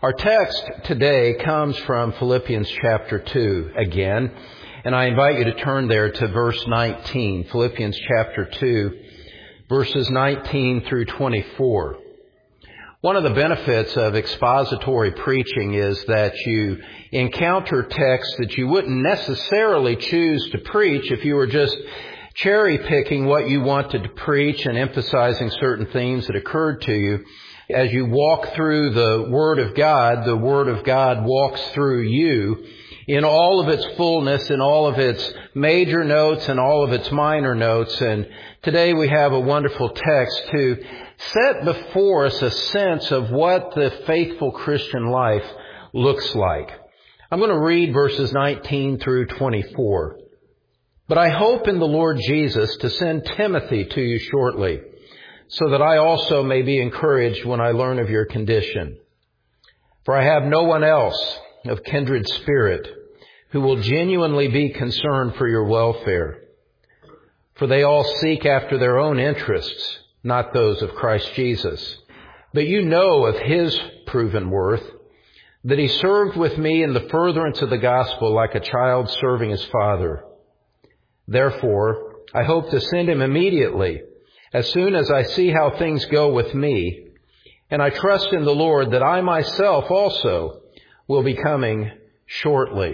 Our text today comes from Philippians chapter 2 again, and I invite you to turn there to verse 19, Philippians chapter 2, verses 19 through 24. One of the benefits of expository preaching is that you encounter texts that you wouldn't necessarily choose to preach if you were just cherry-picking what you wanted to preach and emphasizing certain themes that occurred to you. As you walk through the Word of God walks through you in all of its fullness, in all of its major notes and all of its minor notes. And today we have a wonderful text to set before us a sense of what the faithful Christian life looks like. I'm going to read verses 19 through 24. But I hope in the Lord Jesus to send Timothy to you shortly, so that I also may be encouraged when I learn of your condition. For I have no one else of kindred spirit who will genuinely be concerned for your welfare. For they all seek after their own interests, not those of Christ Jesus. But you know of his proven worth, that he served with me in the furtherance of the gospel like a child serving his father. Therefore, I hope to send him immediately, as soon as I see how things go with me, and I trust in the Lord that I myself also will be coming shortly.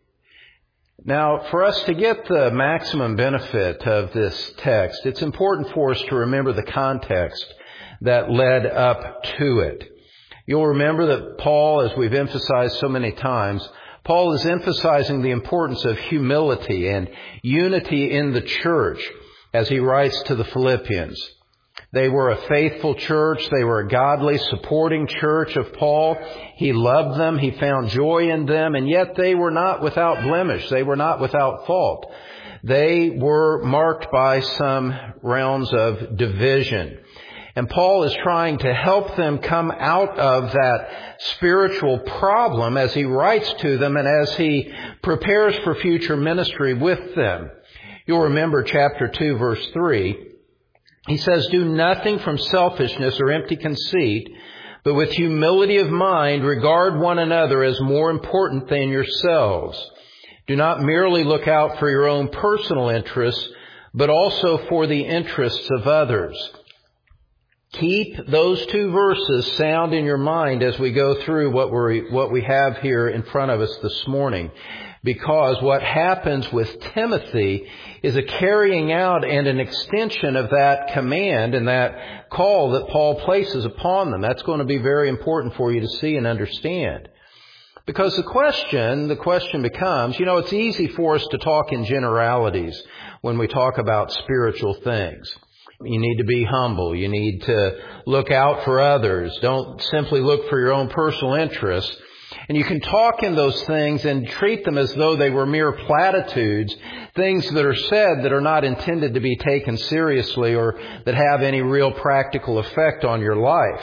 Now, for us to get the maximum benefit of this text, it's important for us to remember the context that led up to it. You'll remember that Paul, as we've emphasized so many times, Paul is emphasizing the importance of humility and unity in the church as he writes to the Philippians. They were a faithful church. They were a godly, supporting church of Paul. He loved them. He found joy in them. And yet they were not without blemish. They were not without fault. They were marked by some realms of division. And Paul is trying to help them come out of that spiritual problem as he writes to them and as he prepares for future ministry with them. You'll remember chapter 2, verse 3. He says, do nothing from selfishness or empty conceit, but with humility of mind regard one another as more important than yourselves. Do not merely look out for your own personal interests, but also for the interests of others. Keep those two verses sound in your mind as we go through what we have here in front of us this morning. Because what happens with Timothy is a carrying out and an extension of that command and that call that Paul places upon them. That's going to be very important for you to see and understand. Because the question becomes, it's easy for us to talk in generalities when we talk about spiritual things. You need to be humble. You need to look out for others. Don't simply look for your own personal interests. And you can talk in those things and treat them as though they were mere platitudes, things that are said that are not intended to be taken seriously or that have any real practical effect on your life.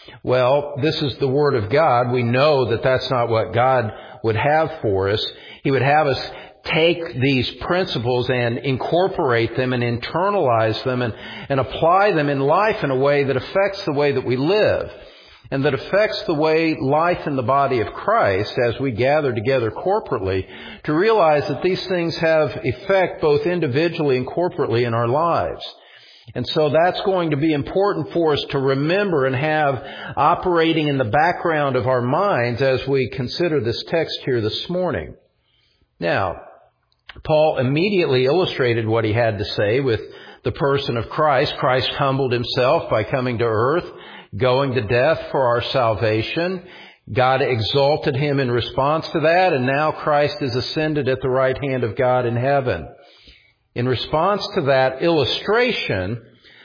Well, this is the Word of God. We know that that's not what God would have for us. He would have us take these principles and incorporate them and internalize them and apply them in life in a way that affects the way that we live and that affects the way life in the body of Christ as we gather together corporately to realize that these things have effect both individually and corporately in our lives. And so that's going to be important for us to remember and have operating in the background of our minds as we consider this text here this morning. Now, Paul immediately illustrated what he had to say with the person of Christ. Christ humbled himself by coming to earth, going to death for our salvation. God exalted him in response to that, and now Christ is ascended at the right hand of God in heaven. In response to that illustration,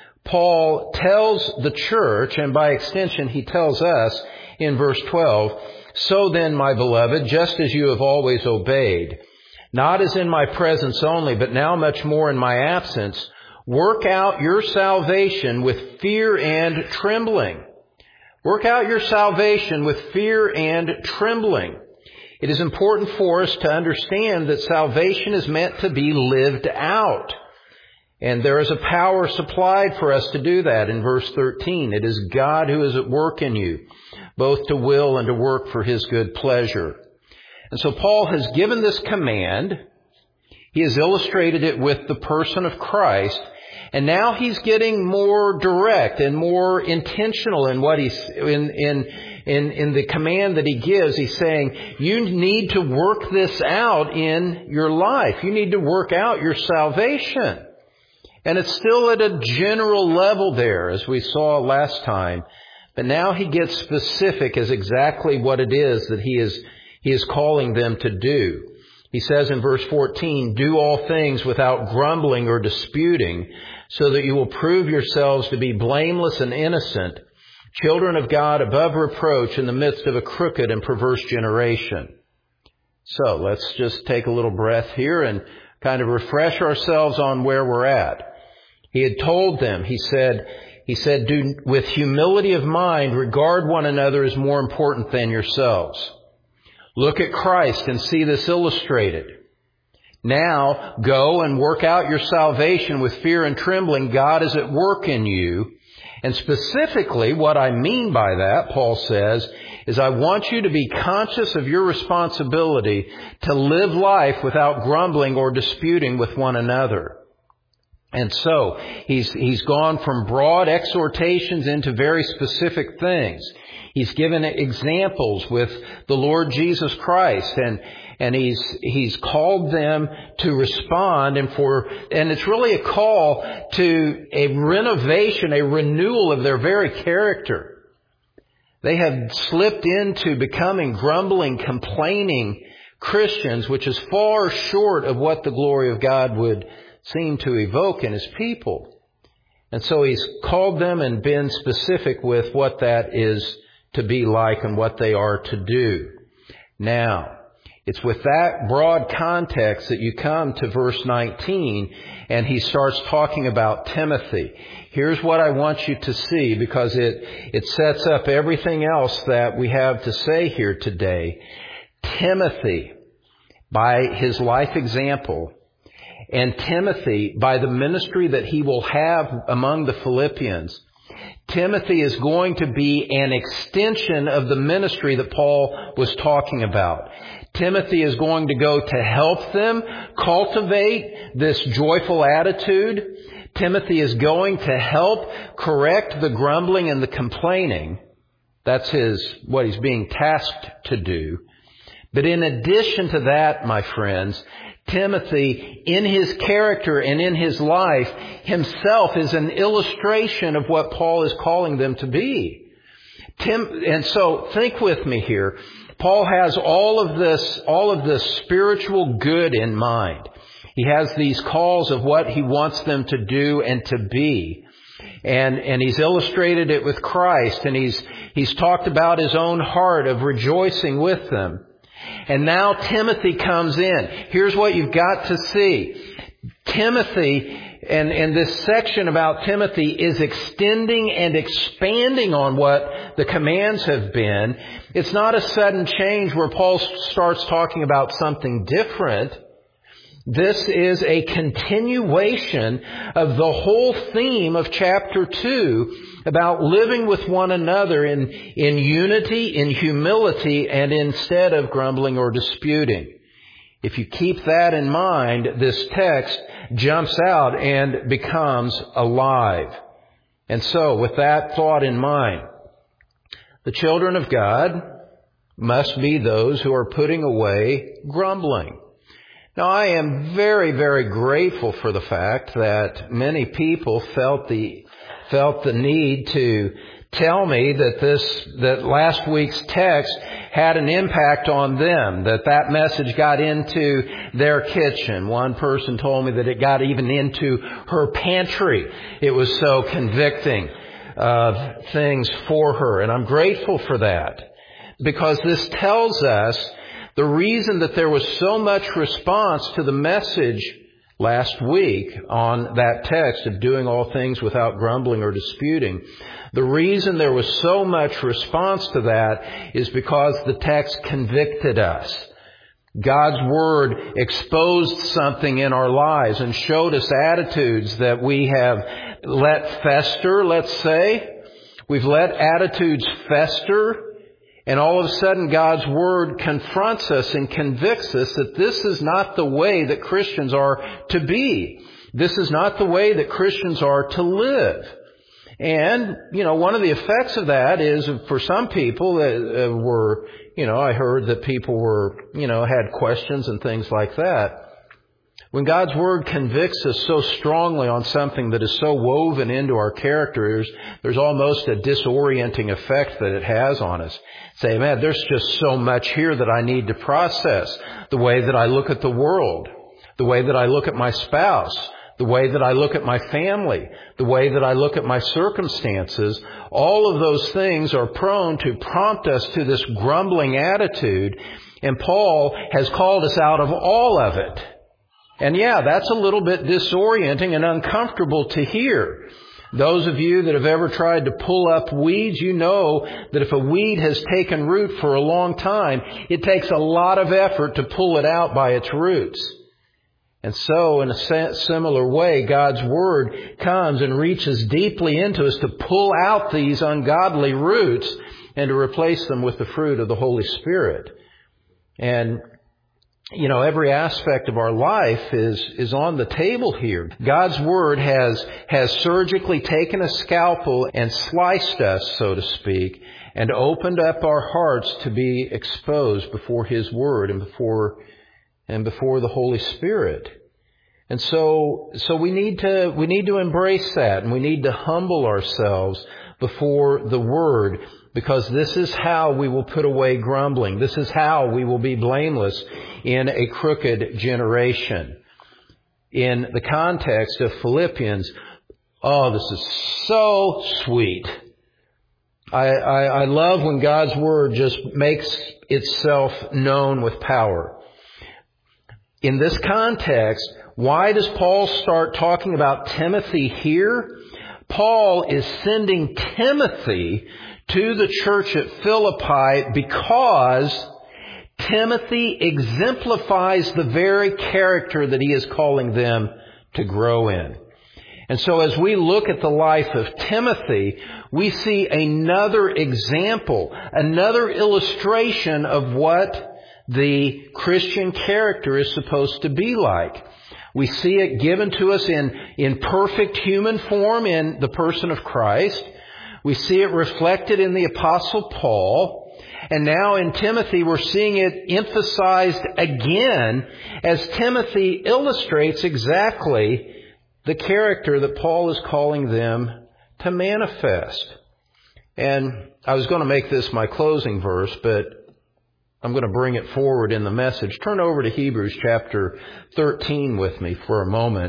Paul tells the church, and by extension he tells us in verse 12, so then, my beloved, just as you have always obeyed, not as in my presence only, but now much more in my absence, work out your salvation with fear and trembling. Work out your salvation with fear and trembling. It is important for us to understand that salvation is meant to be lived out. And there is a power supplied for us to do that in verse 13. It is God who is at work in you, both to will and to work for His good pleasure. And so Paul has given this command. He has illustrated it with the person of Christ. And now he's getting more direct and more intentional in what he's, in the command that he gives. He's saying, you need to work this out in your life. You need to work out your salvation. And it's still at a general level there, as we saw last time. But now he gets specific as exactly what it is that he is calling them to do. He says in verse 14, do all things without grumbling or disputing, so that you will prove yourselves to be blameless and innocent, children of God above reproach in the midst of a crooked and perverse generation. So let's just take a little breath here and kind of refresh ourselves on where we're at. He had told them, he said, do with humility of mind regard one another as more important than yourselves. Look at Christ and see this illustrated. Now, go and work out your salvation with fear and trembling. God is at work in you. And specifically, what I mean by that, Paul says, is I want you to be conscious of your responsibility to live life without grumbling or disputing with one another. And so, he's gone from broad exhortations into very specific things. He's given examples with the Lord Jesus Christ, and he's called them to respond, and it's really a call to a renovation, a renewal of their very character. They have slipped into becoming grumbling, complaining Christians, which is far short of what the glory of God would seem to evoke in His people. And so He's called them and been specific with what that is to be like and what they are to do. Now, it's with that broad context that you come to verse 19, and he starts talking about Timothy. Here's what I want you to see, because it sets up everything else that we have to say here today. Timothy, by his life example, and Timothy, by the ministry that he will have among the Philippians, Timothy is going to be an extension of the ministry that Paul was talking about. Timothy is going to go to help them cultivate this joyful attitude. Timothy is going to help correct the grumbling and the complaining. That's what he's being tasked to do. But in addition to that, my friends, Timothy, in his character and in his life, himself is an illustration of what Paul is calling them to be. And so think with me here. Paul has all of this spiritual good in mind. He has these calls of what he wants them to do and to be. And he's illustrated it with Christ, and he's talked about his own heart of rejoicing with them. And now Timothy comes in. Here's what you've got to see. Timothy, and this section about Timothy is extending and expanding on what the commands have been. It's not a sudden change where Paul starts talking about something different. This is a continuation of the whole theme of chapter 2 about living with one another in unity, in humility, and instead of grumbling or disputing. If you keep that in mind, this text jumps out and becomes alive. And so, with that thought in mind, the children of God must be those who are putting away grumbling. Now, I am very, very grateful for the fact that many people felt the need to tell me that last week's text had an impact on them, that message got into their kitchen. One person told me that it got even into her pantry. It was so convicting of things for her. And I'm grateful for that, because this tells us the reason that there was so much response to the message last week on that text of doing all things without grumbling or disputing. The reason there was so much response to that is because the text convicted us. God's Word exposed something in our lives and showed us attitudes that we have let fester, let's say. We've let attitudes fester And all of a sudden God's Word confronts us and convicts us that this is not the way that Christians are to be. This is not the way that Christians are to live. And, one of the effects of that is for some people that were, I heard that people were, had questions and things like that. When God's Word convicts us so strongly on something that is so woven into our characters, there's almost a disorienting effect that it has on us. Say, man, there's just so much here that I need to process. The way that I look at the world, the way that I look at my spouse, the way that I look at my family, the way that I look at my circumstances, all of those things are prone to prompt us to this grumbling attitude. And Paul has called us out of all of it. And yeah, that's a little bit disorienting and uncomfortable to hear. Those of you that have ever tried to pull up weeds, you know that if a weed has taken root for a long time, it takes a lot of effort to pull it out by its roots. And so, in a similar way, God's Word comes and reaches deeply into us to pull out these ungodly roots and to replace them with the fruit of the Holy Spirit. And every aspect of our life is on the table here. God's Word has surgically taken a scalpel and sliced us, so to speak, and opened up our hearts to be exposed before His Word and before the Holy Spirit. And so we need to embrace that, and we need to humble ourselves before the Word, because this is how we will put away grumbling. This is how we will be blameless in a crooked generation. In the context of Philippians, this is so sweet. I love when God's Word just makes itself known with power. In this context, why does Paul start talking about Timothy here? Paul is sending Timothy to the church at Philippi because Timothy exemplifies the very character that he is calling them to grow in. And so as we look at the life of Timothy, we see another example, another illustration of what the Christian character is supposed to be like. We see it given to us in perfect human form in the person of Christ. We see it reflected in the Apostle Paul. And now in Timothy, we're seeing it emphasized again as Timothy illustrates exactly the character that Paul is calling them to manifest. And I was going to make this my closing verse, but I'm going to bring it forward in the message. Turn over to Hebrews chapter 13 with me for a moment.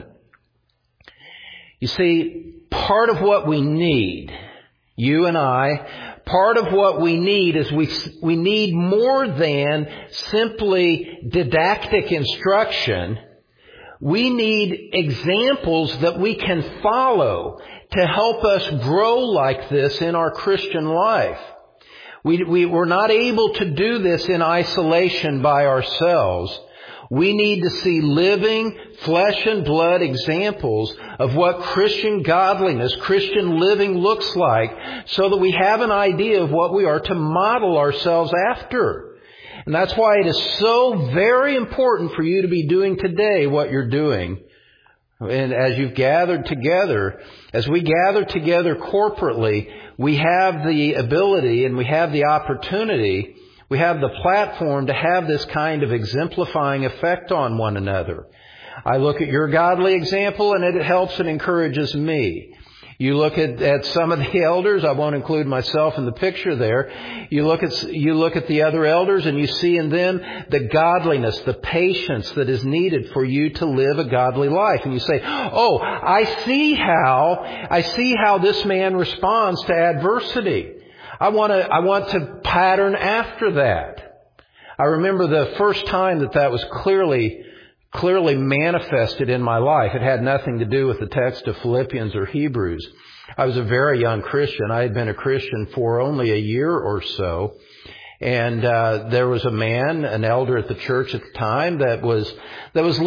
You see, part of what we need, you and I, part of what we need is we need more than simply didactic instruction. We need examples that we can follow to help us grow like this in our Christian life. We're not able to do this in isolation by ourselves. We need to see living, flesh and blood examples of what Christian godliness, Christian living looks like, so that we have an idea of what we are to model ourselves after. And that's why it is so very important for you to be doing today what you're doing. And as you've gathered together, as we gather together corporately, we have the ability and we have the opportunity, we have the platform to have this kind of exemplifying effect on one another. I look at your godly example and it helps and encourages me. You look at some of the elders, I won't include myself in the picture there. You look at the other elders and you see in them the godliness, the patience that is needed for you to live a godly life. And you say, oh, I see how this man responds to adversity. I want to pattern after that. I remember the first time that was clearly manifested in my life. It had nothing to do with the text of Philippians or Hebrews. I was a very young Christian. I had been a Christian for only a year or so. And there was a man, an elder at the church at the time, that was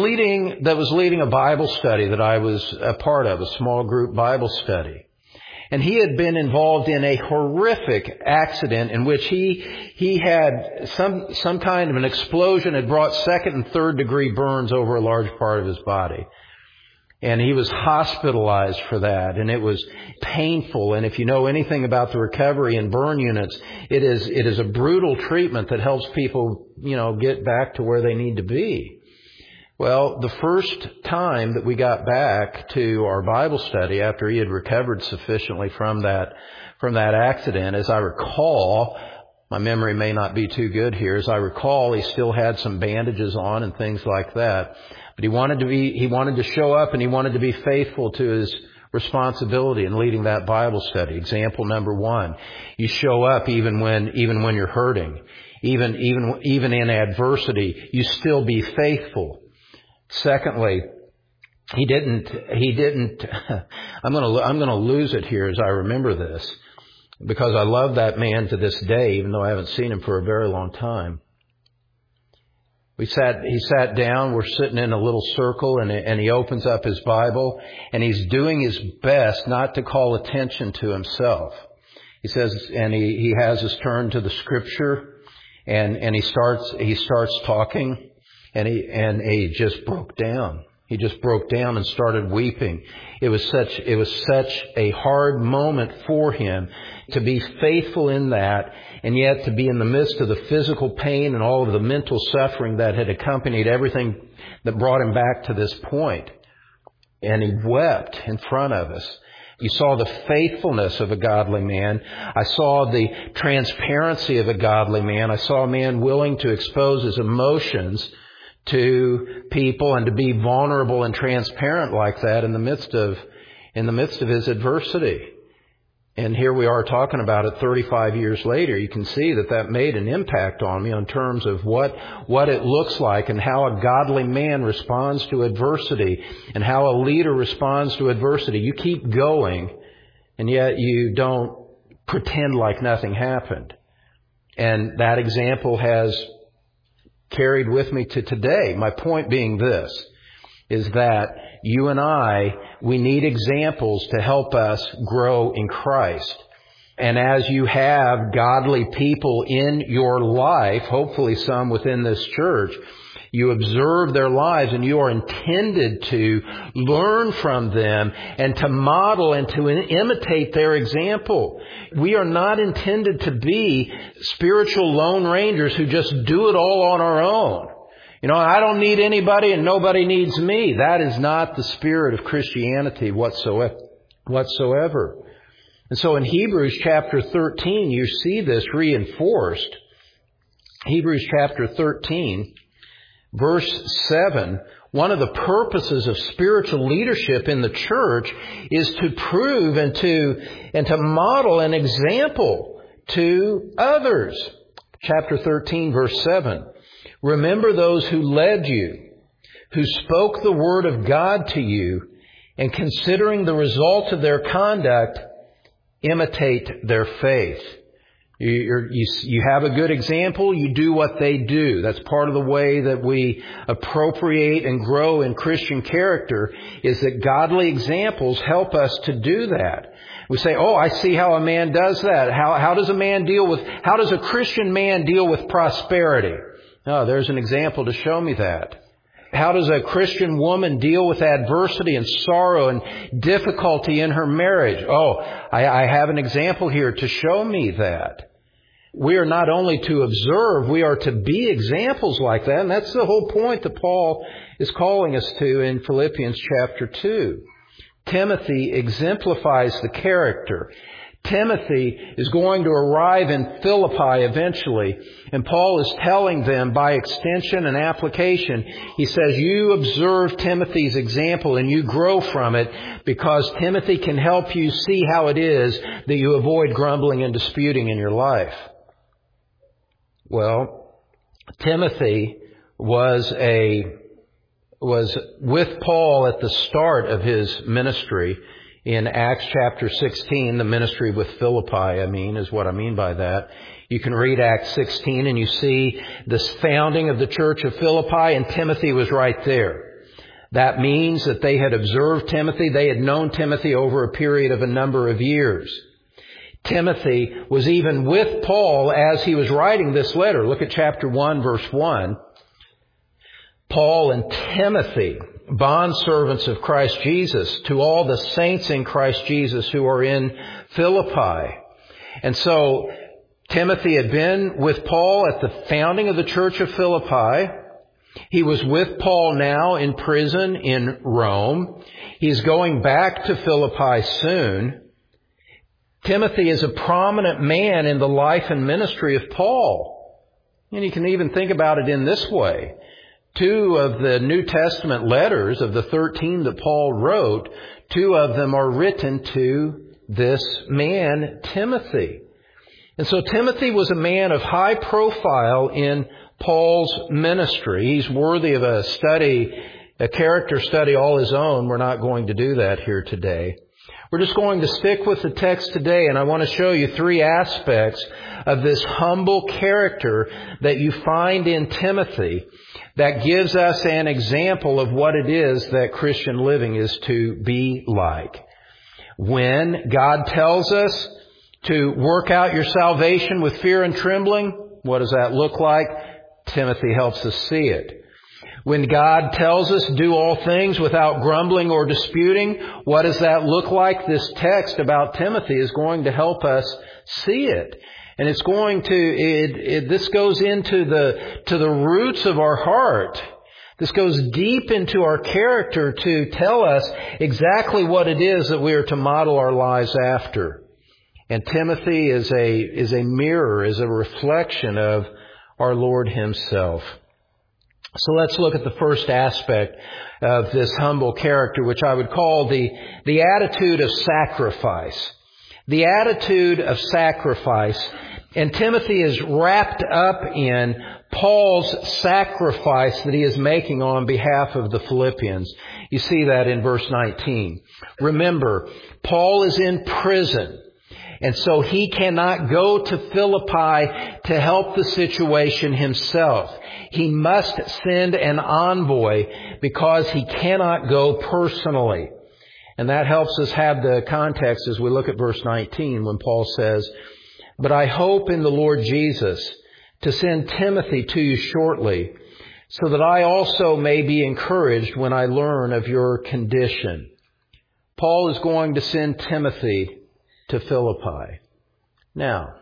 leading a Bible study that I was a part of, a small group Bible study. And he had been involved in a horrific accident in which he had some kind of an explosion had brought second and third degree burns over a large part of his body. And he was hospitalized for that, and it was painful. And if you know anything about the recovery in burn units, it is a brutal treatment that helps people, get back to where they need to be. Well, the first time that we got back to our Bible study after he had recovered sufficiently from that accident, as I recall, my memory may not be too good here, as I recall, he still had some bandages on and things like that. But he wanted to show up, and he wanted to be faithful to his responsibility in leading that Bible study. Example number 1, you show up even when you're hurting, even in adversity, you still be faithful. Secondly, he didn't, I'm going to lose it here as I remember this, because I love that man to this day, even though I haven't seen him for a very long time. He sat down, we're sitting in a little circle, and he opens up his Bible, and he's doing his best not to call attention to himself. He says, and he has us turn to the Scripture, and he starts talking, and he just broke down. He just broke down and started weeping. It was such a hard moment for him to be faithful in that, and yet to be in the midst of the physical pain and all of the mental suffering that had accompanied everything that brought him back to this point. And he wept in front of us. You saw the faithfulness of a godly man. I saw the transparency of a godly man. I saw a man willing to expose his emotions to people and to be vulnerable and transparent like that in the midst of his adversity. And here we are talking about it 35 years later. You can see that made an impact on me in terms of what it looks like and how a godly man responds to adversity and how a leader responds to adversity. You keep going, and yet you don't pretend like nothing happened. And that example has carried with me to today. My point being this, is that you and we need examples to help us grow in Christ. And as you have godly people in your life, hopefully some within this church, you observe their lives and you are intended to learn from them and to model and to imitate their example. We are not intended to be spiritual lone rangers who just do it all on our own. I don't need anybody and nobody needs me. That is not the spirit of Christianity whatsoever. And so in Hebrews chapter 13, you see this reinforced. Hebrews chapter 13, verse 7, one of the purposes of spiritual leadership in the church is to prove and to model an example to others. Chapter 13, verse 7. Remember those who led you, who spoke the word of God to you, and considering the result of their conduct, imitate their faith. You have a good example, you do what they do. That's part of the way that we appropriate and grow in Christian character, is that godly examples help us to do that. We say, I see how a man does that. How does a Christian man deal with prosperity? There's an example to show me that. How does a Christian woman deal with adversity and sorrow and difficulty in her marriage? I have an example here to show me that. We are not only to observe, we are to be examples like that. And that's the whole point that Paul is calling us to in Philippians chapter 2. Timothy exemplifies the character. Timothy is going to arrive in Philippi eventually, and Paul is telling them by extension and application, he says, you observe Timothy's example and you grow from it, because Timothy can help you see how it is that you avoid grumbling and disputing in your life. Well, Timothy was with Paul at the start of his ministry. In Acts chapter 16, the ministry with Philippi, is what I mean by that. You can read Acts 16 and you see this founding of the church of Philippi, and Timothy was right there. That means that they had observed Timothy. They had known Timothy over a period of a number of years. Timothy was even with Paul as he was writing this letter. Look at chapter 1, verse 1. Paul and Timothy, bondservants of Christ Jesus, to all the saints in Christ Jesus who are in Philippi. And so Timothy had been with Paul at the founding of the church of Philippi. He was with Paul now in prison in Rome. He's going back to Philippi soon. Timothy is a prominent man in the life and ministry of Paul. And you can even think about it in this way. 2 of the New Testament letters of the 13 that Paul wrote, 2 of them are written to this man, Timothy. And so Timothy was a man of high profile in Paul's ministry. He's worthy of a study, a character study all his own. We're not going to do that here today. We're just going to stick with the text today, and I want to show you 3 aspects of this humble character that you find in Timothy that gives us an example of what it is that Christian living is to be like. When God tells us to work out your salvation with fear and trembling, what does that look like? Timothy helps us see it. When God tells us do all things without grumbling or disputing, what does that look like? This text about Timothy is going to help us see it. And it's going to, this goes into the roots of our heart. This goes deep into our character to tell us exactly what it is that we are to model our lives after. And Timothy is a mirror, is a reflection of our Lord Himself. So let's look at the first aspect of this humble character, which I would call the attitude of sacrifice. The attitude of sacrifice. And Timothy is wrapped up in Paul's sacrifice that he is making on behalf of the Philippians. You see that in verse 19. Remember, Paul is in prison. And so he cannot go to Philippi to help the situation himself. He must send an envoy because he cannot go personally. And that helps us have the context as we look at verse 19 when Paul says, "But I hope in the Lord Jesus to send Timothy to you shortly, so that I also may be encouraged when I learn of your condition." Paul is going to send Timothy to Philippi. Now,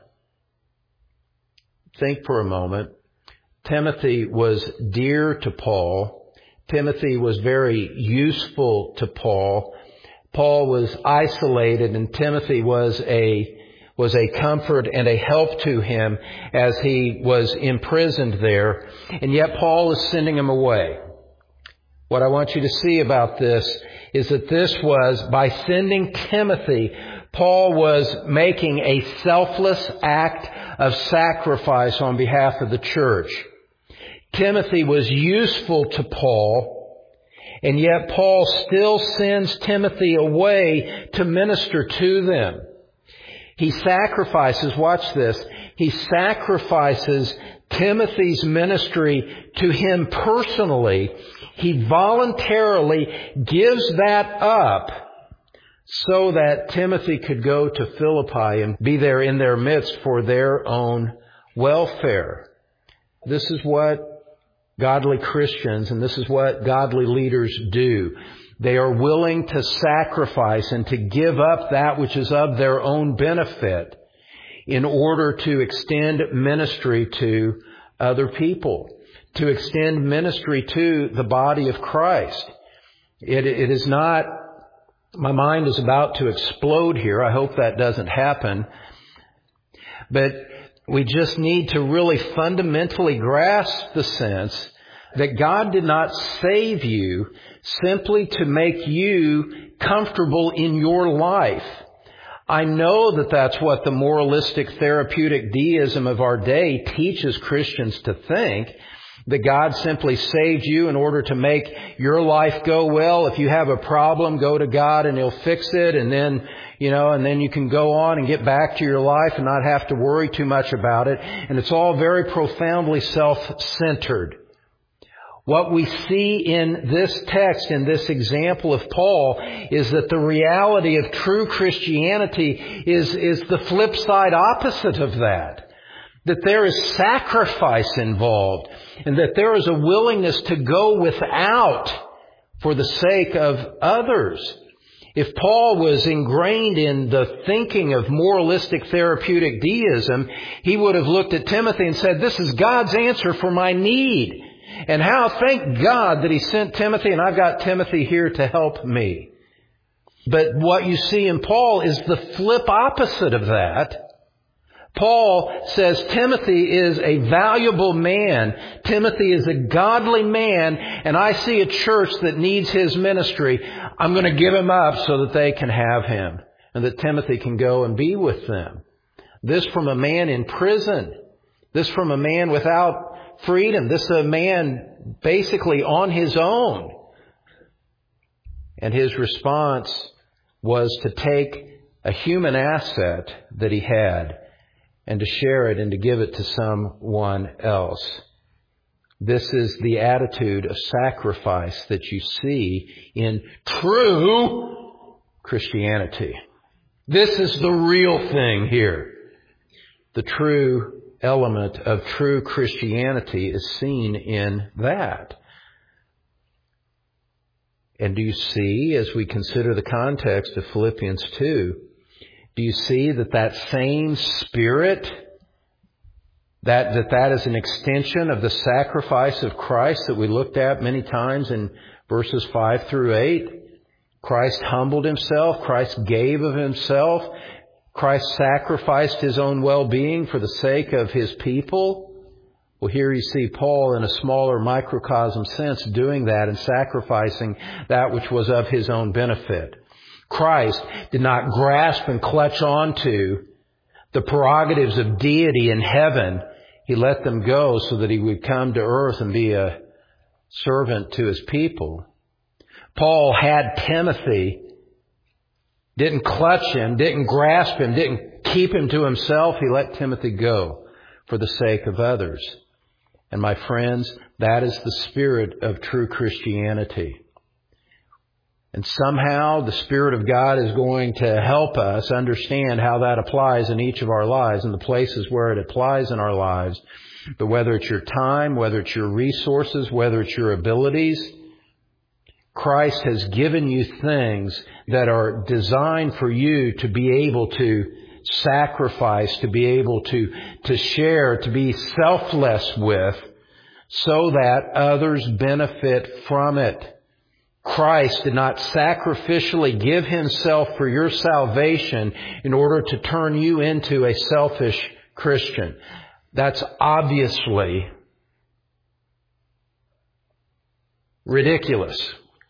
think for a moment. Timothy was dear to Paul. Timothy was very useful to Paul. Paul was isolated, and Timothy was a comfort and a help to him as he was imprisoned there. And yet Paul is sending him away. What I want you to see about this is that this was, by sending Timothy, Paul was making a selfless act of sacrifice on behalf of the church. Timothy was useful to Paul, and yet Paul still sends Timothy away to minister to them. He sacrifices, watch this, he sacrifices Timothy's ministry to him personally. He voluntarily gives that up so that Timothy could go to Philippi and be there in their midst for their own welfare. This is what godly Christians and this is what godly leaders do. They are willing to sacrifice and to give up that which is of their own benefit in order to extend ministry to other people, to extend ministry to the body of Christ. It is not, my mind is about to explode here. I hope that doesn't happen. But we just need to really fundamentally grasp the sense that God did not save you simply to make you comfortable in your life. I know that that's what the moralistic therapeutic deism of our day teaches Christians to think, that God simply saved you in order to make your life go well. If you have a problem, go to God and He'll fix it, and then you can go on and get back to your life and not have to worry too much about it. And it's all very profoundly self-centered. What we see in this text, in this example of Paul, is that the reality of true Christianity is the flip side opposite of that. That there is sacrifice involved, and that there is a willingness to go without for the sake of others. If Paul was ingrained in the thinking of moralistic therapeutic deism, he would have looked at Timothy and said, this is God's answer for my need. And how thank God that He sent Timothy, and I've got Timothy here to help me. But what you see in Paul is the flip opposite of that. Paul says Timothy is a valuable man. Timothy is a godly man, and I see a church that needs his ministry. I'm going to give him up so that they can have him, and that Timothy can go and be with them. This from a man in prison. This from a man without freedom. This a man basically on his own. And his response was to take a human asset that he had and to share it and to give it to someone else. This is the attitude of sacrifice that you see in true Christianity. This is the real thing here. The true element of true Christianity is seen in that. And do you see, as we consider the context of Philippians 2, do you see that same spirit, that is an extension of the sacrifice of Christ that we looked at many times in verses 5 through 8? Christ humbled Himself. Christ gave of Himself. Christ sacrificed His own well-being for the sake of His people. Well, here you see Paul in a smaller microcosm sense doing that and sacrificing that which was of his own benefit. Christ did not grasp and clutch onto the prerogatives of deity in heaven. He let them go so that He would come to earth and be a servant to His people. Paul had Timothy, didn't clutch him, didn't grasp him, didn't keep him to himself. He let Timothy go for the sake of others. And my friends, that is the spirit of true Christianity. And somehow the Spirit of God is going to help us understand how that applies in each of our lives and the places where it applies in our lives. But whether it's your time, whether it's your resources, whether it's your abilities, Christ has given you things that are designed for you to be able to sacrifice, to be able to share, to be selfless with, so that others benefit from it. Christ did not sacrificially give Himself for your salvation in order to turn you into a selfish Christian. That's obviously ridiculous.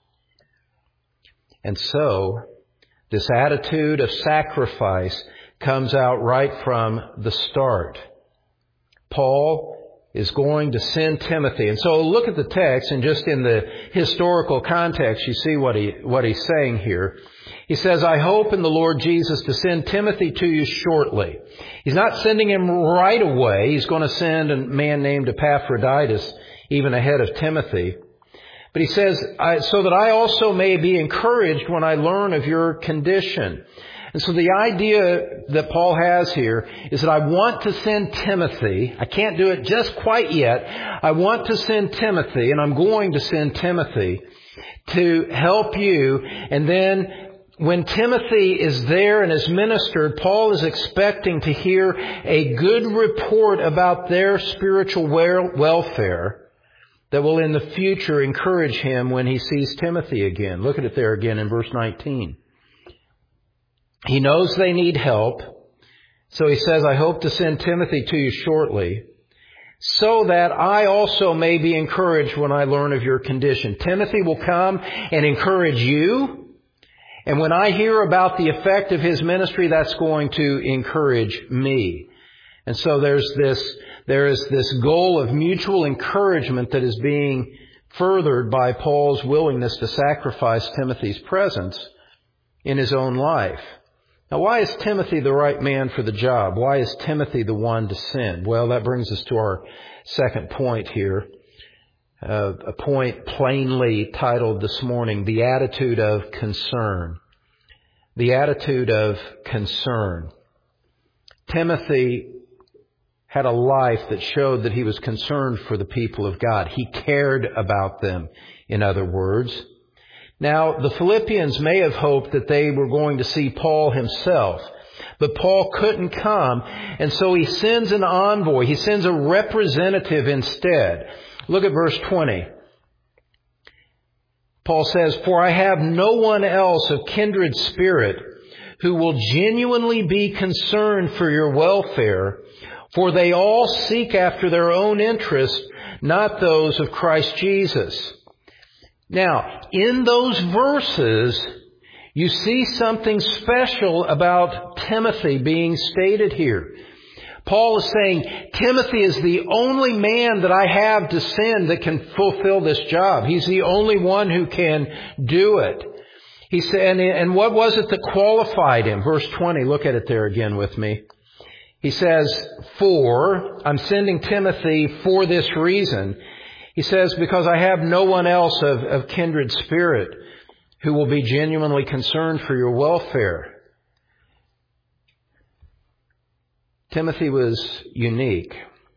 And so, this attitude of sacrifice comes out right from the start. Paul is going to send Timothy. And so look at the text, and just in the historical context, you see what he's saying here. He says, I hope in the Lord Jesus to send Timothy to you shortly. He's not sending him right away. He's going to send a man named Epaphroditus even ahead of Timothy. But he says, so that I also may be encouraged when I learn of your condition. And so the idea that Paul has here is that I want to send Timothy. I can't do it just quite yet. I want to send Timothy, and I'm going to send Timothy to help you. And then when Timothy is there and is ministered, Paul is expecting to hear a good report about their spiritual welfare that will in the future encourage him when he sees Timothy again. Look at it there again in verse 19. He knows they need help. So he says, I hope to send Timothy to you shortly, so that I also may be encouraged when I learn of your condition. Timothy will come and encourage you. And when I hear about the effect of his ministry, that's going to encourage me. And so there is this goal of mutual encouragement that is being furthered by Paul's willingness to sacrifice Timothy's presence in his own life. Now, why is Timothy the right man for the job? Why is Timothy the one to send? Well, that brings us to our second point here. a point plainly titled this morning, The Attitude of Concern. The attitude of concern. Timothy had a life that showed that he was concerned for the people of God. He cared about them, in other words. Now, the Philippians may have hoped that they were going to see Paul himself, but Paul couldn't come, and so he sends an envoy. He sends a representative instead. Look at verse 20. Paul says, "For I have no one else of kindred spirit who will genuinely be concerned for your welfare, for they all seek after their own interest, not those of Christ Jesus." Now, in those verses, you see something special about Timothy being stated here. Paul is saying, Timothy is the only man that I have to send that can fulfill this job. He's the only one who can do it. He said, and what was it that qualified him? Verse 20, look at it there again with me. He says, I'm sending Timothy for this reason. He says, because I have no one else of kindred spirit who will be genuinely concerned for your welfare. Timothy was unique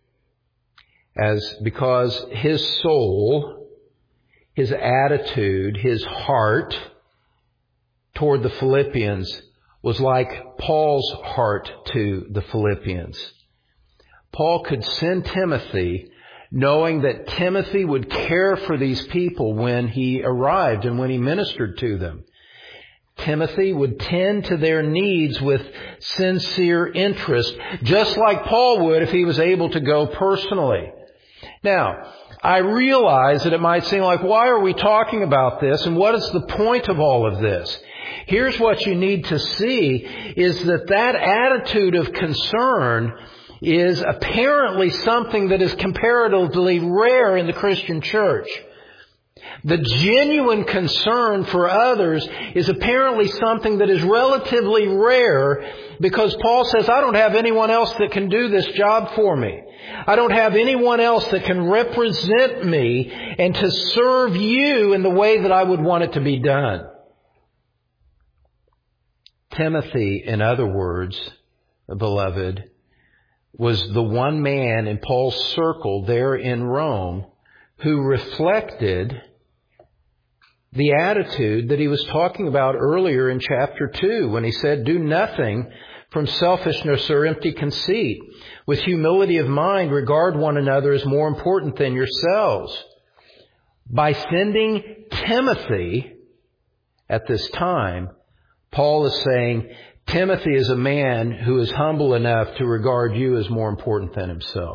because his soul, his attitude, his heart toward the Philippians was like Paul's heart to the Philippians. Paul could send Timothy knowing that Timothy would care for these people when he arrived and when he ministered to them. Timothy would tend to their needs with sincere interest, just like Paul would if he was able to go personally. Now, I realize that it might seem like, why are we talking about this, and what is the point of all of this? Here's what you need to see, is that attitude of concern is apparently something that is comparatively rare in the Christian church. The genuine concern for others is apparently something that is relatively rare, because Paul says, I don't have anyone else that can do this job for me. I don't have anyone else that can represent me and to serve you in the way that I would want it to be done. Timothy, in other words, beloved, was the one man in Paul's circle there in Rome who reflected the attitude that he was talking about earlier in chapter 2 when he said, do nothing from selfishness or empty conceit. With humility of mind, regard one another as more important than yourselves. By sending Timothy at this time, Paul is saying, Timothy is a man who is humble enough to regard you as more important than himself.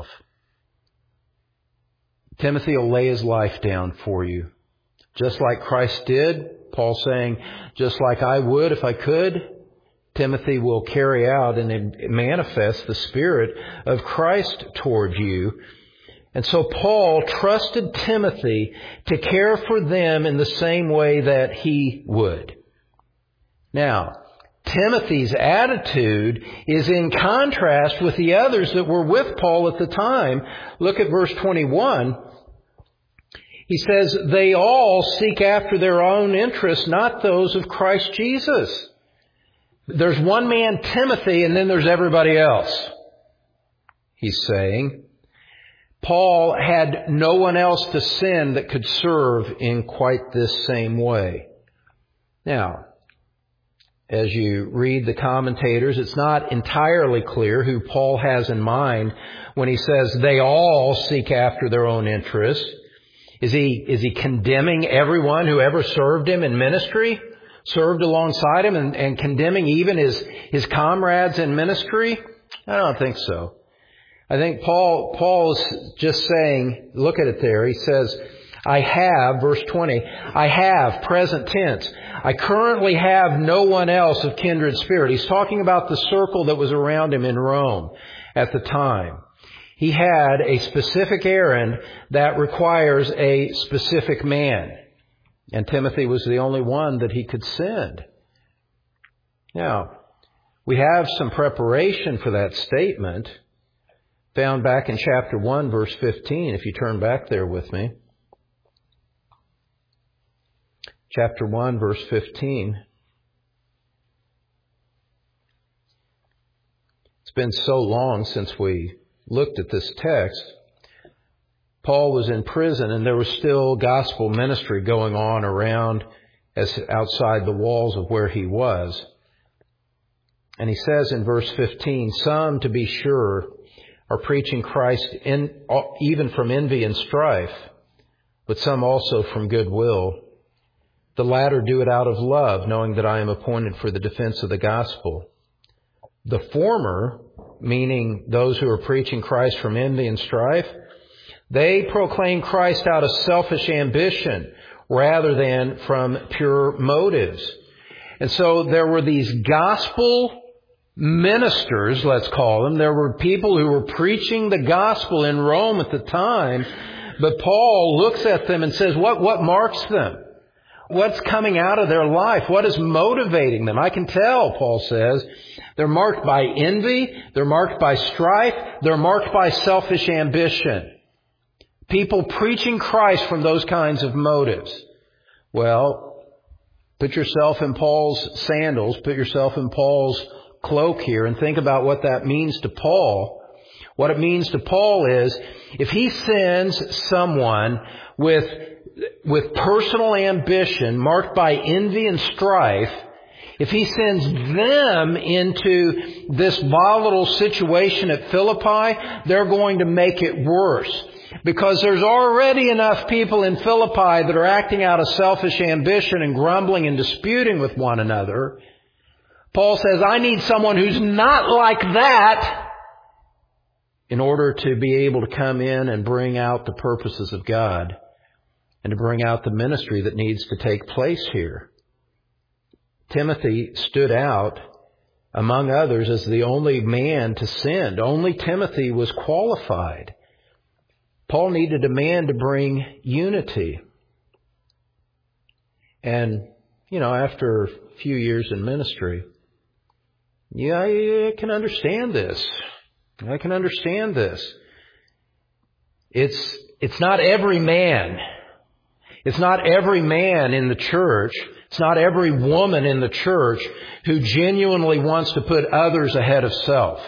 Timothy will lay his life down for you. Just like Christ did, Paul saying, just like I would if I could, Timothy will carry out and manifest the Spirit of Christ toward you. And so Paul trusted Timothy to care for them in the same way that he would. Now, Timothy's attitude is in contrast with the others that were with Paul at the time. Look at verse 21. He says, they all seek after their own interests, not those of Christ Jesus. There's one man, Timothy, and then there's everybody else. He's saying, Paul had no one else to send that could serve in quite this same way. Now, as you read the commentators, it's not entirely clear who Paul has in mind when he says they all seek after their own interests. Is he condemning everyone who ever served him in ministry, served alongside him, and condemning even his comrades in ministry? I don't think so. I think Paul's just saying, look at it there. He says, I have, verse 20, I have, present tense. I currently have no one else of kindred spirit. He's talking about the circle that was around him in Rome at the time. He had a specific errand that requires a specific man. And Timothy was the only one that he could send. Now, we have some preparation for that statement found back in chapter 1, verse 15, if you turn back there with me. chapter 1, verse 15. It's been so long since we looked at this text. Paul was in prison and there was still gospel ministry going on around as outside the walls of where he was. And he says in verse 15, some, to be sure, are preaching Christ even from envy and strife, but some also from goodwill. The latter do it out of love, knowing that I am appointed for the defense of the gospel. The former, meaning those who are preaching Christ from envy and strife, they proclaim Christ out of selfish ambition rather than from pure motives. And so there were these gospel ministers, let's call them. There were people who were preaching the gospel in Rome at the time, but Paul looks at them and says, what marks them? What's coming out of their life? What is motivating them? I can tell, Paul says, they're marked by envy, they're marked by strife, they're marked by selfish ambition. People preaching Christ from those kinds of motives. Well, put yourself in Paul's sandals, put yourself in Paul's cloak here and think about what that means to Paul. What it means to Paul is if he sends someone with personal ambition marked by envy and strife, if he sends them into this volatile situation at Philippi, they're going to make it worse. Because there's already enough people in Philippi that are acting out of selfish ambition and grumbling and disputing with one another. Paul says, I need someone who's not like that in order to be able to come in and bring out the purposes of God and to bring out the ministry that needs to take place here. Timothy stood out among others as the only man to send. Only Timothy was qualified. Paul needed a man to bring unity. And, after a few years in ministry, I can understand this. I can understand this. It's not every man. It's not every man in the church. It's not every woman in the church who genuinely wants to put others ahead of self.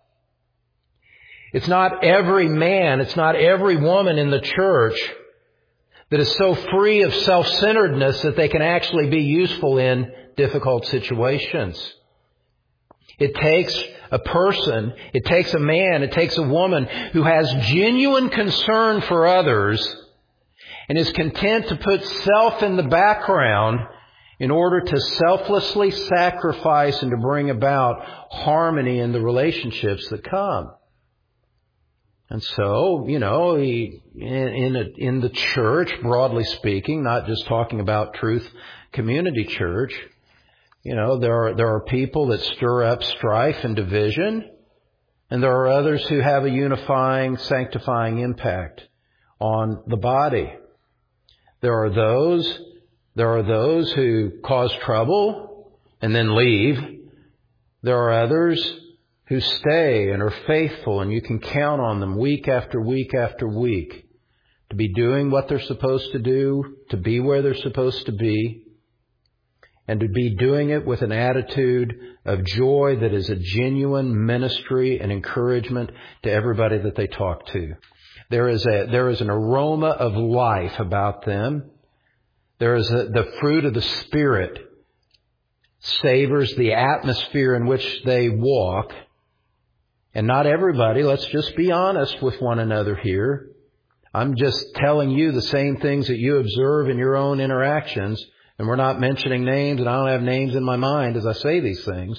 It's not every man, it's not every woman in the church that is so free of self-centeredness that they can actually be useful in difficult situations. It takes a person, it takes a man, it takes a woman who has genuine concern for others and is content to put self in the background in order to selflessly sacrifice and to bring about harmony in the relationships that come. And so, in the church, broadly speaking, not just talking about Truth Community Church, there are people that stir up strife and division, and there are others who have a unifying, sanctifying impact on the body. There are those who cause trouble and then leave. There are others who stay and are faithful, and you can count on them week after week after week to be doing what they're supposed to do, to be where they're supposed to be, and to be doing it with an attitude of joy that is a genuine ministry and encouragement to everybody that they talk to. There is an aroma of life about them. The fruit of the Spirit savors the atmosphere in which they walk. And not everybody, let's just be honest with one another here. I'm just telling you the same things that you observe in your own interactions. And we're not mentioning names, and I don't have names in my mind as I say these things.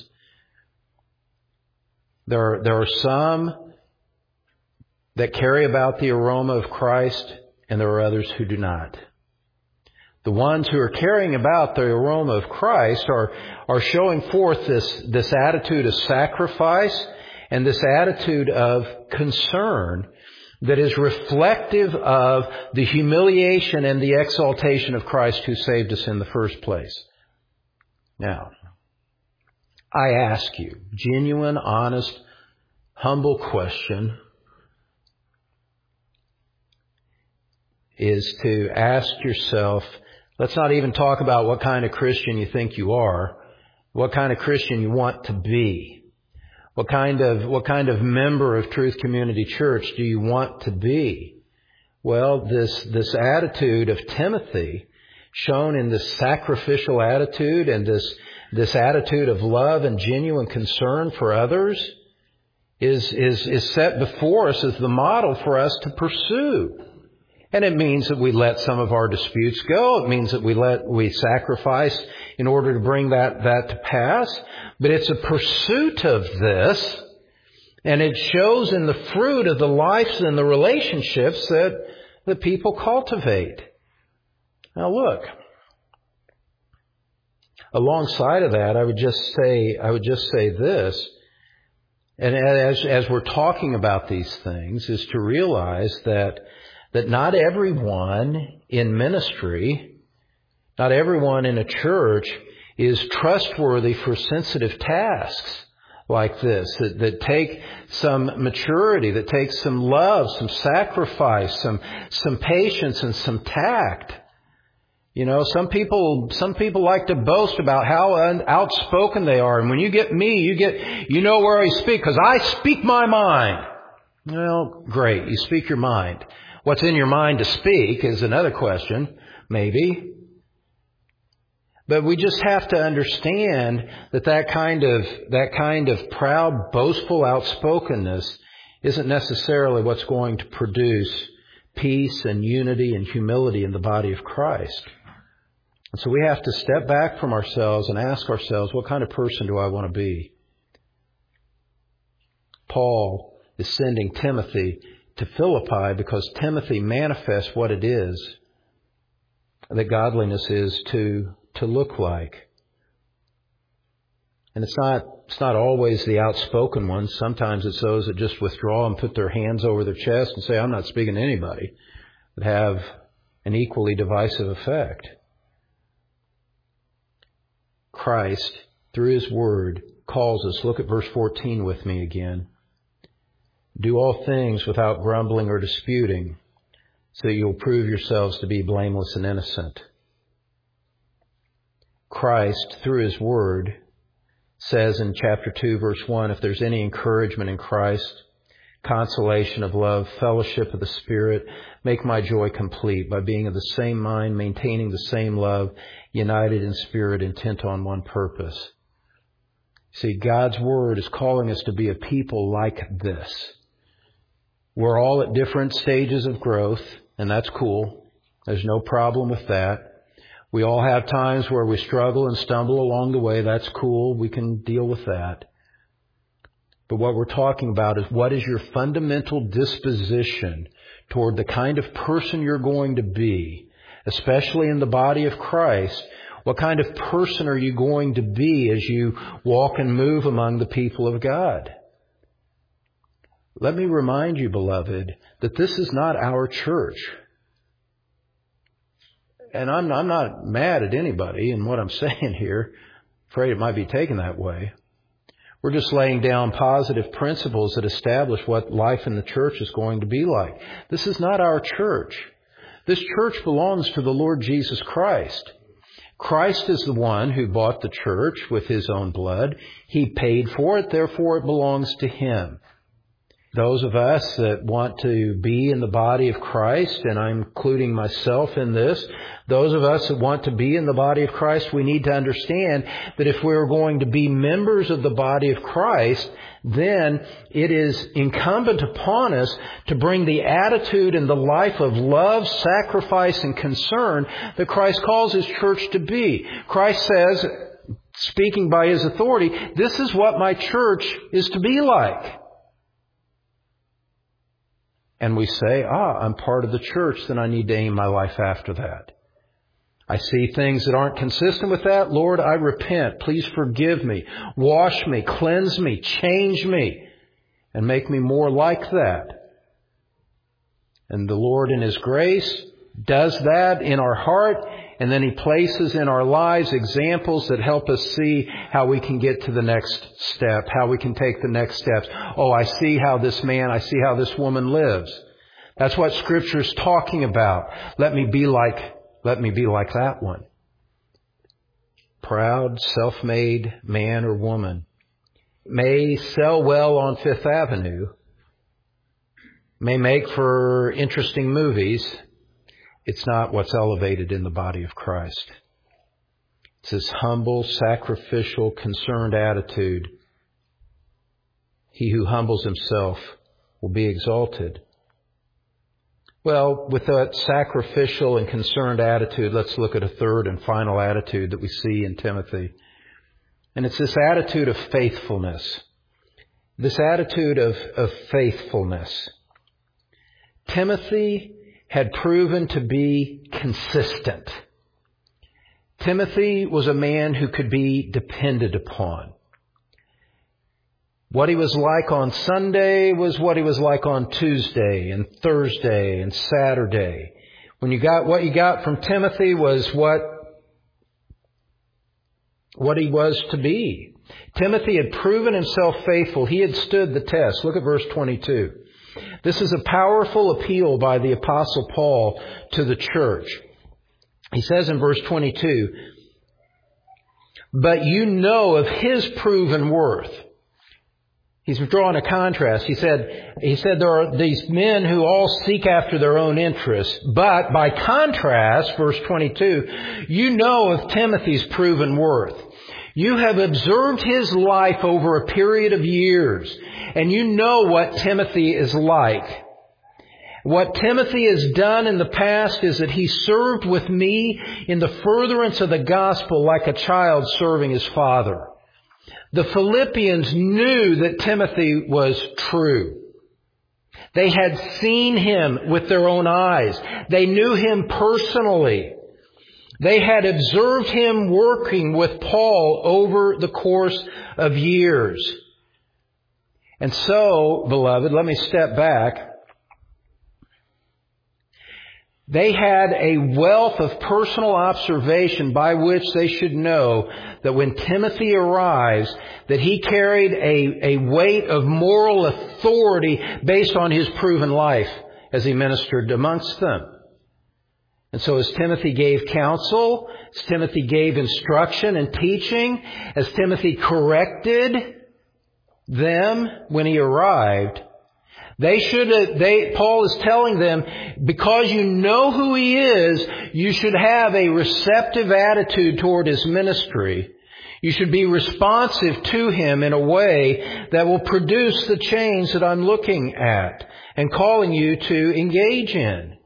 There are some that carry about the aroma of Christ, and there are others who do not. The ones who are carrying about the aroma of Christ are showing forth this attitude of sacrifice and this attitude of concern that is reflective of the humiliation and the exaltation of Christ who saved us in the first place. Now, I ask you, genuine, honest, humble question is to ask yourself, Let's not even talk about what kind of Christian you think you are, what kind of Christian you want to be. What kind of member of Truth Community Church do you want to be? Well, this attitude of Timothy, shown in this sacrificial attitude and this attitude of love and genuine concern for others, is set before us as the model for us to pursue. And it means that we let some of our disputes go. It means that we sacrifice in order to bring that to pass. But it's a pursuit of this, and it shows in the fruit of the lives and the relationships that people cultivate. Now look, alongside of that, I would just say this, and as we're talking about these things, is to realize that not everyone in ministry, not everyone in a church is trustworthy for sensitive tasks like this, that take some maturity, that take some love, some sacrifice, some patience and some tact. You know, some people like to boast about how outspoken they are. And when you get me, you know where I speak, because I speak my mind. Well, great. You speak your mind. What's in your mind to speak is another question, maybe. But we just have to understand that kind of proud, boastful outspokenness isn't necessarily what's going to produce peace and unity and humility in the body of Christ. And so we have to step back from ourselves and ask ourselves, what kind of person do I want to be? Paul is sending Timothy to Philippi because Timothy manifests what it is that godliness is to look like. And it's not always the outspoken ones. Sometimes it's those that just withdraw and put their hands over their chest and say, I'm not speaking to anybody, that have an equally divisive effect. Christ, through His Word, calls us. Look at verse 14 with me again. Do all things without grumbling or disputing, so you'll prove yourselves to be blameless and innocent. Christ, through His Word, says in chapter 2, verse 1, if there's any encouragement in Christ, consolation of love, fellowship of the Spirit, make my joy complete by being of the same mind, maintaining the same love, united in spirit, intent on one purpose. See, God's Word is calling us to be a people like this. We're all at different stages of growth, and that's cool. There's no problem with that. We all have times where we struggle and stumble along the way. That's cool. We can deal with that. But what we're talking about is, what is your fundamental disposition toward the kind of person you're going to be, especially in the body of Christ? What kind of person are you going to be as you walk and move among the people of God? Let me remind you, beloved, that this is not our church. And I'm not mad at anybody in what I'm saying here. Afraid it might be taken that way. We're just laying down positive principles that establish what life in the church is going to be like. This is not our church. This church belongs to the Lord Jesus Christ. Christ is the one who bought the church with His own blood. He paid for it, therefore it belongs to Him. Those of us that want to be in the body of Christ, and I'm including myself in this, those of us that want to be in the body of Christ, we need to understand that if we're going to be members of the body of Christ, then it is incumbent upon us to bring the attitude and the life of love, sacrifice, and concern that Christ calls His church to be. Christ says, speaking by His authority, this is what my church is to be like. And we say, I'm part of the church, then I need to aim my life after that. I see things that aren't consistent with that. Lord, I repent. Please forgive me. Wash me, cleanse me, change me, and make me more like that. And the Lord in His grace does that in our heart, and then He places in our lives examples that help us see how we can get to the next step, how we can take the next steps. Oh, I see how this man, I see how this woman lives. That's what Scripture's talking about. Let me be like Let me be like that one. Proud, self-made man or woman. May sell well on Fifth Avenue. May make for interesting movies. It's not what's elevated in the body of Christ. It's this humble, sacrificial, concerned attitude. He who humbles himself will be exalted. Well, with that sacrificial and concerned attitude, let's look at a third and final attitude that we see in Timothy. And it's this attitude of faithfulness. This attitude of faithfulness. Timothy had proven to be consistent. Timothy was a man who could be depended upon. What he was like on Sunday was what he was like on Tuesday and Thursday and Saturday. What you got from Timothy was what he was to be. Timothy had proven himself faithful. He had stood the test. Look at verse 22. This is a powerful appeal by the Apostle Paul to the church. He says in verse 22, "But you know of his proven worth." He's drawing a contrast. He said there are these men who all seek after their own interests. But by contrast, verse 22, you know of Timothy's proven worth. You have observed his life over a period of years, and you know what Timothy is like. What Timothy has done in the past is that he served with me in the furtherance of the gospel like a child serving his father. The Philippians knew that Timothy was true. They had seen him with their own eyes. They knew him personally. They had observed him working with Paul over the course of years. And so, beloved, let me step back. They had a wealth of personal observation by which they should know that when Timothy arrives, that he carried a weight of moral authority based on his proven life as he ministered amongst them. And so as Timothy gave counsel, as Timothy gave instruction and teaching, as Timothy corrected them when he arrived, Paul is telling them, because you know who he is, you should have a receptive attitude toward his ministry. You should be responsive to him in a way that will produce the change that I'm looking at and calling you to engage in.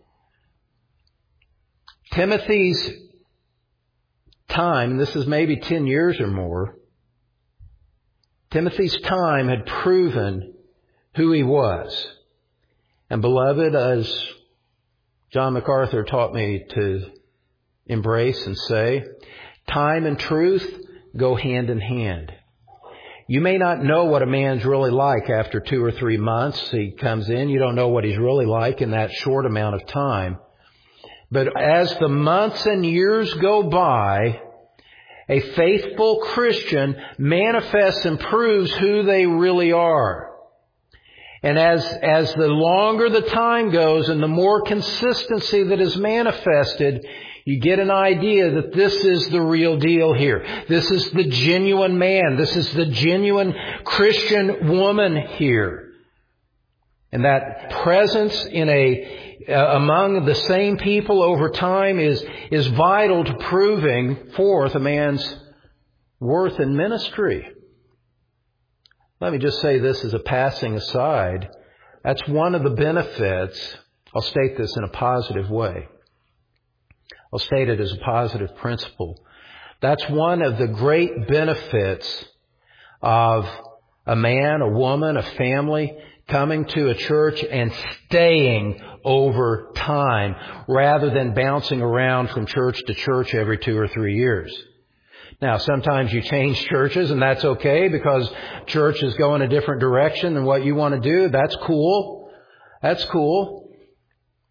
Timothy's time, this is maybe 10 years or more, Timothy's time had proven who he was. And beloved, as John MacArthur taught me to embrace and say, time and truth go hand in hand. You may not know what a man's really like after 2 or 3 months. He comes in, you don't know what he's really like in that short amount of time. But as the months and years go by, a faithful Christian manifests and proves who they really are. And as the longer the time goes and the more consistency that is manifested, you get an idea that this is the real deal here. This is the genuine man. This is the genuine Christian woman here. And that presence among the same people over time is vital to proving forth a man's worth in ministry. Let me just say this as a passing aside. That's one of the benefits. I'll state this in a positive way. I'll state it as a positive principle. That's one of the great benefits of a man, a woman, a family coming to a church and staying over time rather than bouncing around from church to church every 2 or 3 years. Now, sometimes you change churches, and that's okay because church is going a different direction than what you want to do. That's cool. That's cool.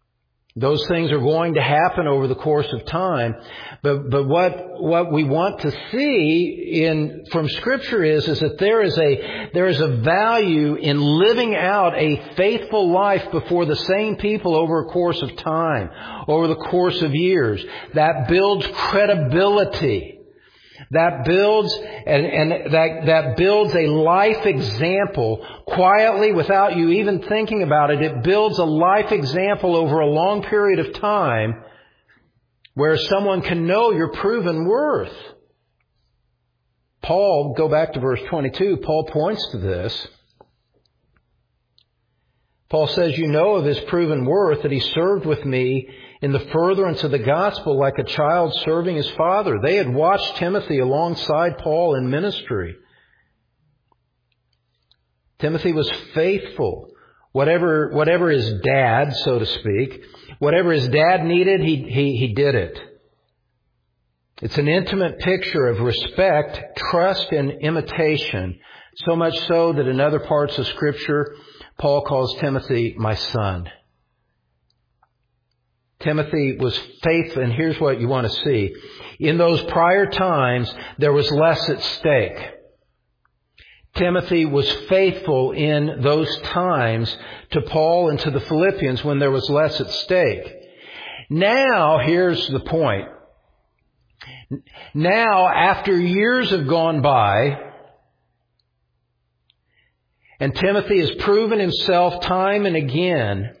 Those things are going to happen over the course of time. But what we want to see from Scripture is that there is a value in living out a faithful life before the same people over a course of time, over the course of years. That builds credibility. That builds that builds a life example quietly without you even thinking about it. It builds a life example over a long period of time where someone can know your proven worth. Paul, go back to verse 22, Paul points to this. Paul says, "You know of his proven worth, that he served with me in the furtherance of the gospel like a child serving his father." They had watched Timothy alongside Paul in ministry. Timothy was faithful. Whatever his dad, so to speak, whatever his dad needed, he did it. It's an intimate picture of respect, trust, and imitation. So much so that in other parts of Scripture, Paul calls Timothy my son. Timothy was faithful, and here's what you want to see. In those prior times, there was less at stake. Timothy was faithful in those times to Paul and to the Philippians when there was less at stake. Now, here's the point. Now, after years have gone by, and Timothy has proven himself time and again,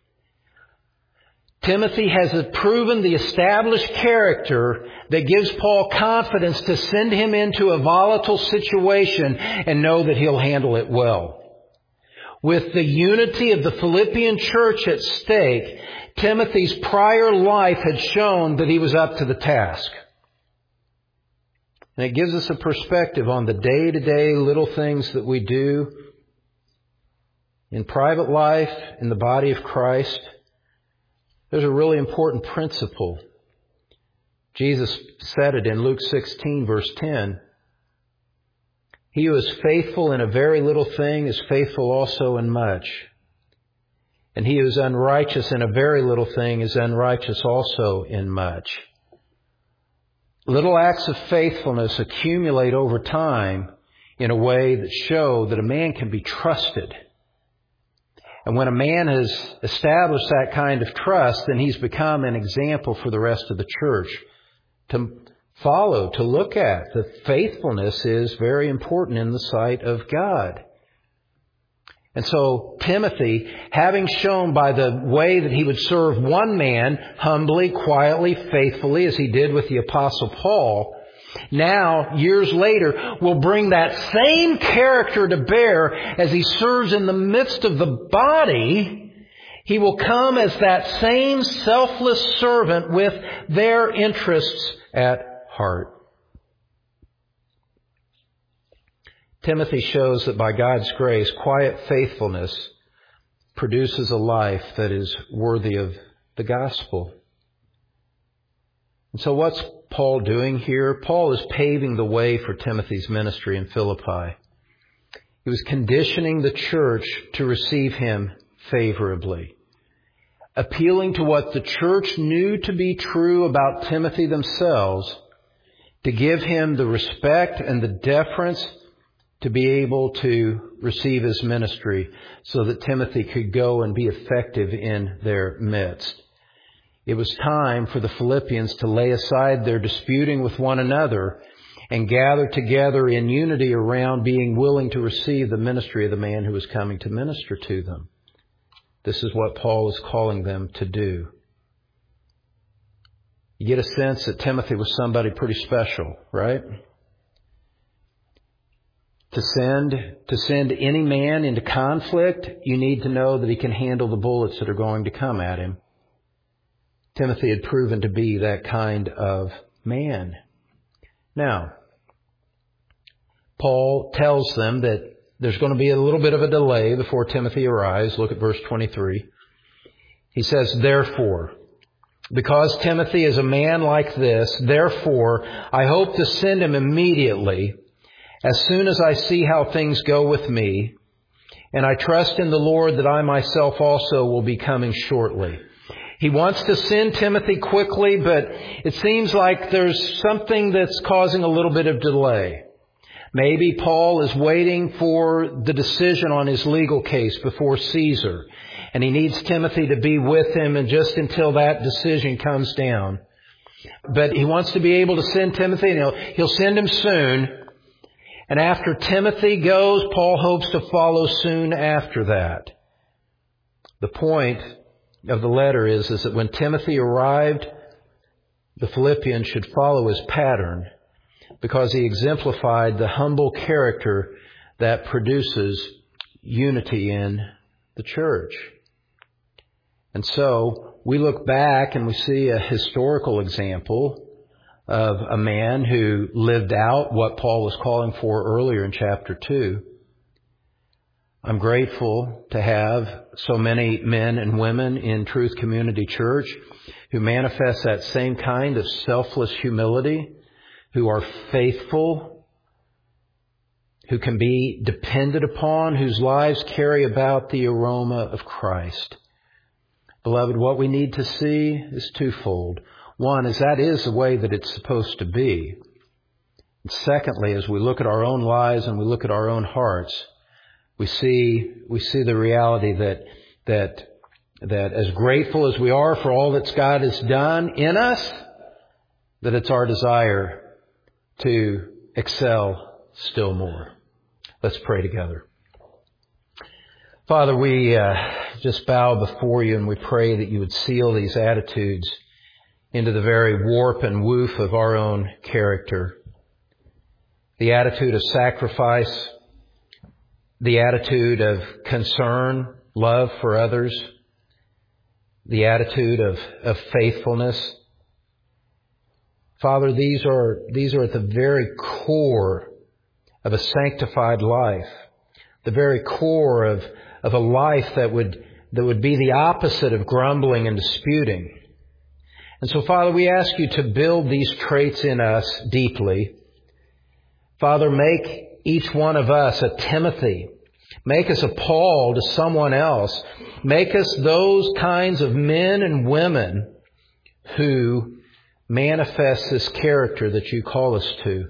Timothy has proven the established character that gives Paul confidence to send him into a volatile situation and know that he'll handle it well. With the unity of the Philippian church at stake, Timothy's prior life had shown that he was up to the task. And it gives us a perspective on the day-to-day little things that we do in private life, in the body of Christ. There's a really important principle. Jesus said it in Luke 16, verse 10. "He who is faithful in a very little thing is faithful also in much. And he who is unrighteous in a very little thing is unrighteous also in much." Little acts of faithfulness accumulate over time in a way that show that a man can be trusted. And when a man has established that kind of trust, then he's become an example for the rest of the church to follow, to look at. The faithfulness is very important in the sight of God. And so Timothy, having shown by the way that he would serve one man humbly, quietly, faithfully, as he did with the Apostle Paul, now, years later, will bring that same character to bear as he serves in the midst of the body. He will come as that same selfless servant with their interests at heart. Timothy shows that by God's grace, quiet faithfulness produces a life that is worthy of the gospel. And so what's Paul doing here? Paul is paving the way for Timothy's ministry in Philippi. He was conditioning the church to receive him favorably, appealing to what the church knew to be true about Timothy themselves, to give him the respect and the deference to be able to receive his ministry so that Timothy could go and be effective in their midst. It was time for the Philippians to lay aside their disputing with one another and gather together in unity around being willing to receive the ministry of the man who was coming to minister to them. This is what Paul is calling them to do. You get a sense that Timothy was somebody pretty special, right? To send any man into conflict, you need to know that he can handle the bullets that are going to come at him. Timothy had proven to be that kind of man. Now, Paul tells them that there's going to be a little bit of a delay before Timothy arrives. Look at verse 23. He says, "Therefore, because Timothy is a man like this, therefore I hope to send him immediately, as soon as I see how things go with me, and I trust in the Lord that I myself also will be coming shortly." He wants to send Timothy quickly, but it seems like there's something that's causing a little bit of delay. Maybe Paul is waiting for the decision on his legal case before Caesar, and he needs Timothy to be with him and just until that decision comes down. But he wants to be able to send Timothy, and he'll send him soon. And after Timothy goes, Paul hopes to follow soon after that. The point of the letter is that when Timothy arrived, the Philippians should follow his pattern, because he exemplified the humble character that produces unity in the church. And so we look back and we see a historical example of a man who lived out what Paul was calling for earlier in chapter 2. I'm grateful to have so many men and women in Truth Community Church who manifest that same kind of selfless humility, who are faithful, who can be depended upon, whose lives carry about the aroma of Christ. Beloved, what we need to see is twofold. One is that is the way that it's supposed to be. And secondly, as we look at our own lives and we look at our own hearts, we see the reality that as grateful as we are for all that God has done in us, that it's our desire to excel still more. Let's pray together. Father, we just bow before you and we pray that you would seal these attitudes into the very warp and woof of our own character. The attitude of sacrifice, the attitude of concern, love for others, the attitude of faithfulness. Father, these are at the very core of a sanctified life, the very core of a life that would be the opposite of grumbling and disputing. And so, Father, we ask you to build these traits in us deeply. Father, make each one of us a Timothy. Make us a Paul to someone else. Make us those kinds of men and women who manifest this character that you call us to.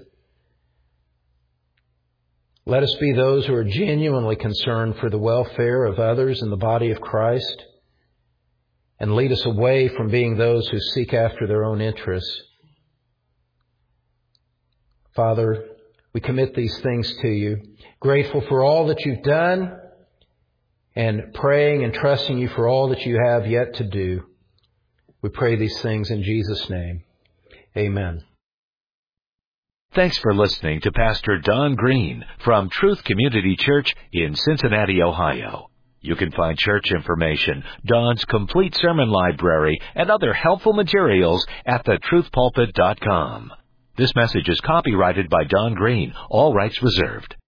Let us be those who are genuinely concerned for the welfare of others in the body of Christ, and lead us away from being those who seek after their own interests. Father, we commit these things to you, grateful for all that you've done, and praying and trusting you for all that you have yet to do. We pray these things in Jesus' name. Amen. Thanks for listening to Pastor Don Green from Truth Community Church in Cincinnati, Ohio. You can find church information, Don's complete sermon library, and other helpful materials at thetruthpulpit.com. This message is copyrighted by Don Green, all rights reserved.